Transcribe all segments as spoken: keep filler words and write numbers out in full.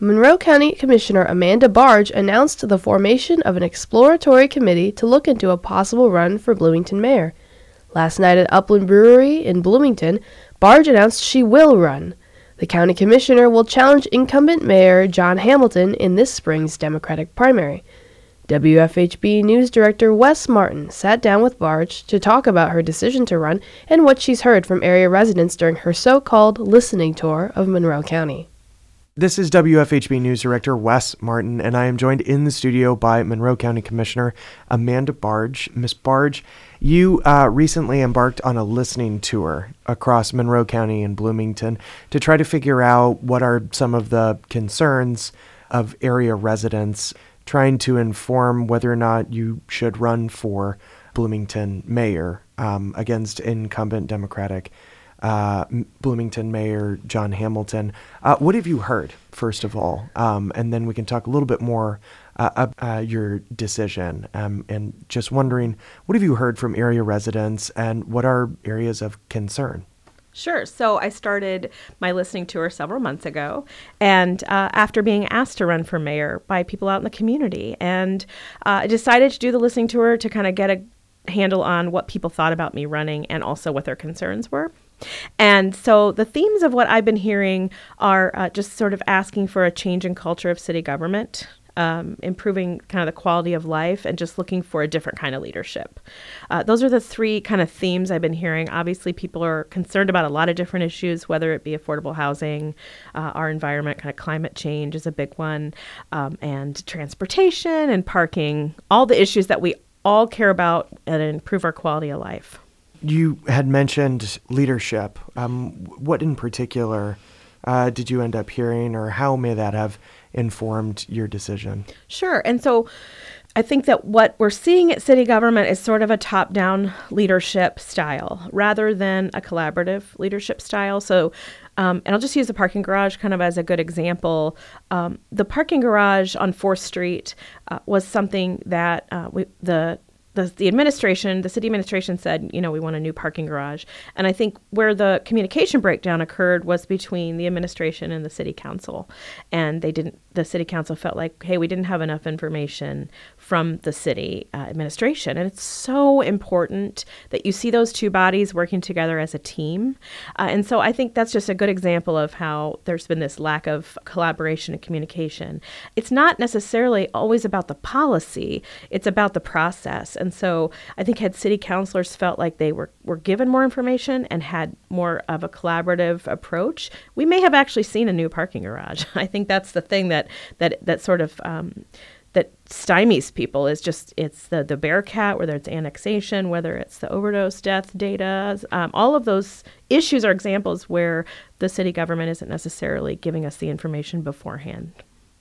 Monroe County Commissioner Amanda Barge announced the formation of an exploratory committee to look into a possible run for Bloomington mayor. Last night at Upland Brewery in Bloomington, Barge announced she will run. The county commissioner will challenge incumbent Mayor John Hamilton in this spring's Democratic primary. W F H B News Director Wes Martin sat down with Barge to talk about her decision to run and what she's heard from area residents during her so-called listening tour of Monroe County. This is W F H B News Director Wes Martin, and I am joined in the studio by Monroe County Commissioner Amanda Barge. Miz Barge, you uh, recently embarked on a listening tour across Monroe County and Bloomington to try to figure out what are some of the concerns of area residents, trying to inform whether or not you should run for Bloomington mayor um, against incumbent Democratic Uh, Bloomington Mayor John Hamilton. Uh, what have you heard, first of all? Um, and then we can talk a little bit more uh, about uh, your decision. Um, and just wondering, what have you heard from area residents and what are areas of concern? Sure. So I started my listening tour several months ago, and uh, after being asked to run for mayor by people out in the community, and uh, I decided to do the listening tour to kind of get a handle on what people thought about me running and also what their concerns were. And so the themes of what I've been hearing are uh, just sort of asking for a change in culture of city government, um, improving kind of the quality of life, and just looking for a different kind of leadership. Uh, those are the three kind of themes I've been hearing. Obviously, people are concerned about a lot of different issues, whether it be affordable housing, uh, our environment, kind of climate change is a big one, um, and transportation and parking, all the issues that we all care about and improve our quality of life. You had mentioned leadership. Um, what in particular uh, did you end up hearing, or how may that have informed your decision? Sure. And so I think that what we're seeing at city government is sort of a top-down leadership style rather than a collaborative leadership style. So, um, and I'll just use the parking garage kind of as a good example. Um, the parking garage on fourth Street uh, was something that uh, we, the The, the administration, the city administration said, you know, we want a new parking garage. And I think where the communication breakdown occurred was between the administration and the city council. And they didn't, the city council felt like, hey, we didn't have enough information from the city uh, administration. And it's so important that you see those two bodies working together as a team. Uh, and so I think that's just a good example of how there's been this lack of collaboration and communication. It's not necessarily always about the policy, it's about the process. And so I think had city councilors felt like they were, were given more information and had more of a collaborative approach, we may have actually seen a new parking garage. I think that's the thing that that that sort of um, that stymies people is just it's the the Bearcat, whether it's annexation, whether it's the overdose death data, um, all of those issues are examples where the city government isn't necessarily giving us the information beforehand.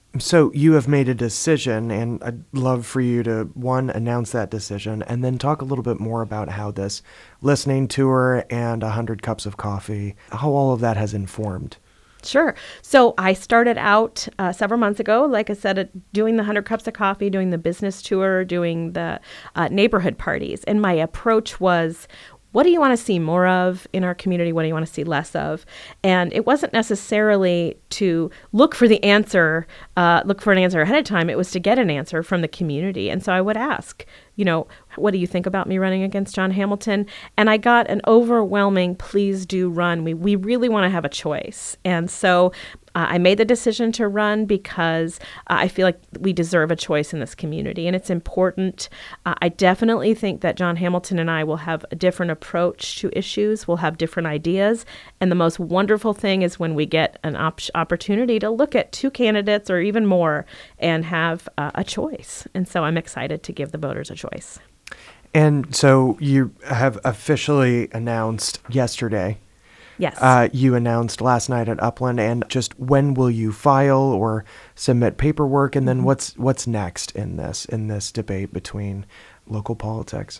So you have made a decision, and I'd love for you to, one, announce that decision, and then talk a little bit more about how this listening tour and one hundred cups of coffee, how all of that has informed. Sure. So I started out uh, several months ago, like I said, uh, doing the one hundred cups of coffee, doing the business tour, doing the uh, neighborhood parties. And my approach was, what do you want to see more of in our community? What do you want to see less of? And it wasn't necessarily to look for the answer, uh, look for an answer ahead of time. It was to get an answer from the community. And so I would ask, you know, what do you think about me running against John Hamilton? And I got an overwhelming, please do run. We we really want to have a choice. And so uh, I made the decision to run because uh, I feel like we deserve a choice in this community, and it's important. Uh, I definitely think that John Hamilton and I will have a different approach to issues. We'll have different ideas. And the most wonderful thing is when we get an op- opportunity to look at two candidates or even more and have uh, a choice. And so I'm excited to give the voters a choice. And so you have officially announced yesterday. Yes. Uh, you announced last night at Upland, and just when will you file or submit paperwork, and then mm-hmm. what's what's next in this in this debate between local politics?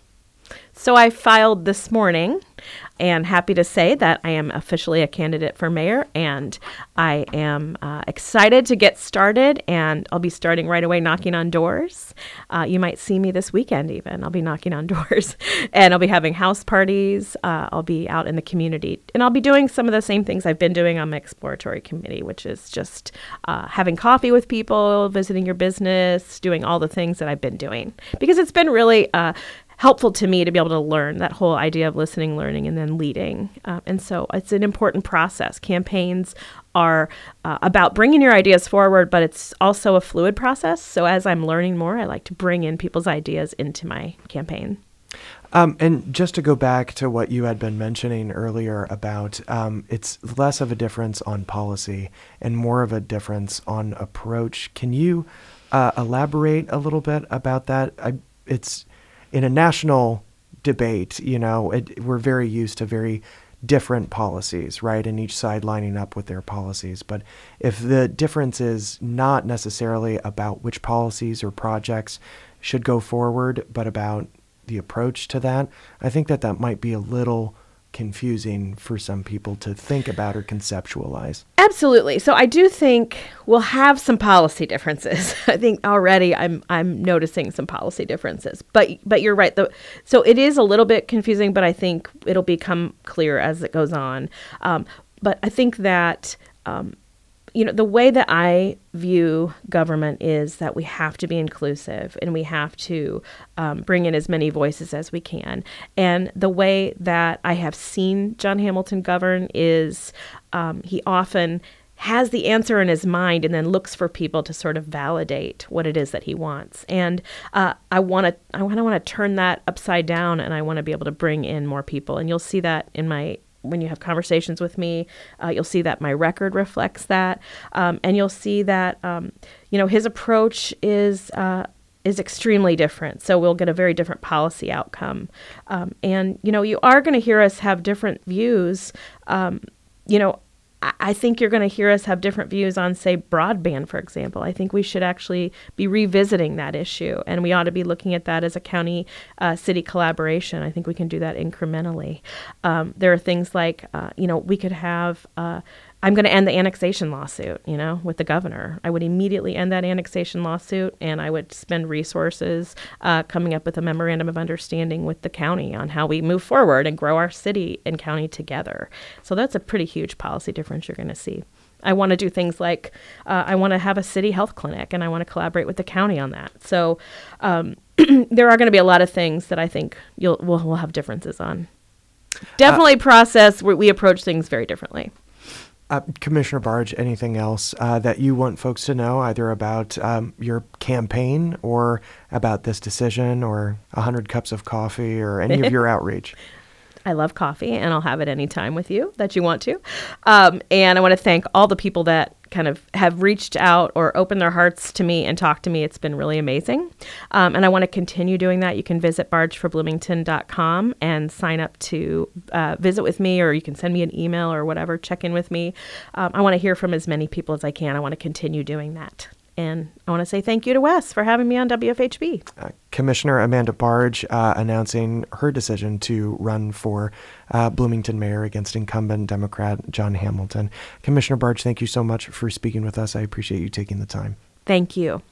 So I filed this morning, and happy to say that I am officially a candidate for mayor, and I am uh, excited to get started, and I'll be starting right away knocking on doors. Uh, you might see me this weekend even. I'll be knocking on doors, and I'll be having house parties. Uh, I'll be out in the community, and I'll be doing some of the same things I've been doing on my exploratory committee, which is just uh, having coffee with people, visiting your business, doing all the things that I've been doing, because it's been really uh, helpful to me to be able to learn that whole idea of listening, learning, and then leading. Uh, and so it's an important process. Campaigns are uh, about bringing your ideas forward, but it's also a fluid process. So as I'm learning more, I like to bring in people's ideas into my campaign. Um, and just to go back to what you had been mentioning earlier about um, it's less of a difference on policy and more of a difference on approach. Can you uh, elaborate a little bit about that? I, it's in a national debate, you know, it, we're very used to very different policies, right? And each side lining up with their policies. But if the difference is not necessarily about which policies or projects should go forward, but about the approach to that, I think that that might be a little confusing for some people to think about or conceptualize. Absolutely. So I do think we'll have some policy differences. I think already I'm I'm noticing some policy differences. But but you're right. The, so it is a little bit confusing, but I think it'll become clear as it goes on. Um, but I think that um, you know, the way that I view government is that we have to be inclusive and we have to um, bring in as many voices as we can. And the way that I have seen John Hamilton govern is um, he often has the answer in his mind and then looks for people to sort of validate what it is that he wants. And uh, I want to I want to want to turn that upside down, and I want to be able to bring in more people. And you'll see that in my when you have conversations with me, uh, you'll see that my record reflects that. Um, and you'll see that, um, you know, his approach is uh, is extremely different. So we'll get a very different policy outcome. Um, and, you know, you are going to hear us have different views. Um, you know, I think you're going to hear us have different views on, say, broadband, for example. I think we should actually be revisiting that issue, and we ought to be looking at that as a county-city uh, collaboration. I think we can do that incrementally. Um, there are things like, uh, you know, we could have, uh, I'm going to end the annexation lawsuit, you know, with the governor. I would immediately end that annexation lawsuit, and I would spend resources uh, coming up with a memorandum of understanding with the county on how we move forward and grow our city and county together. So that's a pretty huge policy difference you're going to see. I want to do things like uh, I want to have a city health clinic, and I want to collaborate with the county on that. So um, there are going to be a lot of things that I think you'll we'll, we'll have differences on. Definitely uh, process where we approach things very differently. Uh, Commissioner Barge, anything else uh, that you want folks to know, either about um, your campaign or about this decision or one hundred cups of coffee or any of your outreach? I love coffee, and I'll have it any time with you that you want to. Um, and I want to thank all the people that kind of have reached out or opened their hearts to me and talked to me. It's been really amazing. Um, and I want to continue doing that. You can visit barge for bloomington dot com and sign up to uh, visit with me, or you can send me an email or whatever, check in with me. Um, I want to hear from as many people as I can. I want to continue doing that. And I want to say thank you to Wes for having me on W F H B. Uh, Commissioner Amanda Barge uh, announcing her decision to run for uh, Bloomington mayor against incumbent Democrat John Hamilton. Commissioner Barge, thank you so much for speaking with us. I appreciate you taking the time. Thank you.